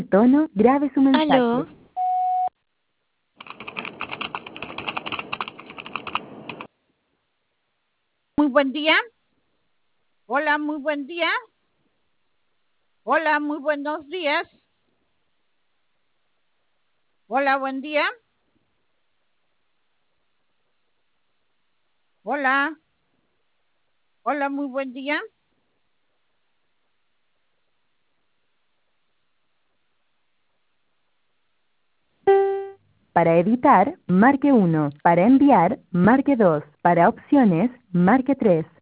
tono, grabe su Aló, mensaje. Muy buen día. Hola, muy buen día. Hola, muy buenos días. Hola, buen día. Hola. Hola, muy buen día. Para editar, marque 1. Para enviar, marque 2. Para opciones, marque 3.